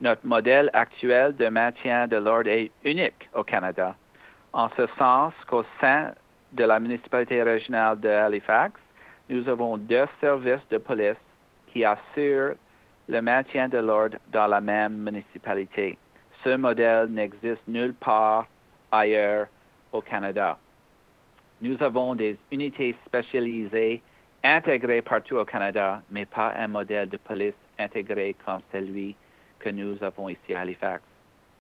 Notre modèle actuel de maintien de l'ordre est unique au Canada, en ce sens qu'au sein de la municipalité régionale de Halifax, nous avons 2 services de police qui assurent le maintien de l'ordre dans la même municipalité. Ce modèle n'existe nulle part ailleurs au Canada. Nous avons des unités spécialisées intégrées partout au Canada, mais pas un modèle de police intégré comme celui que nous avons ici à Halifax.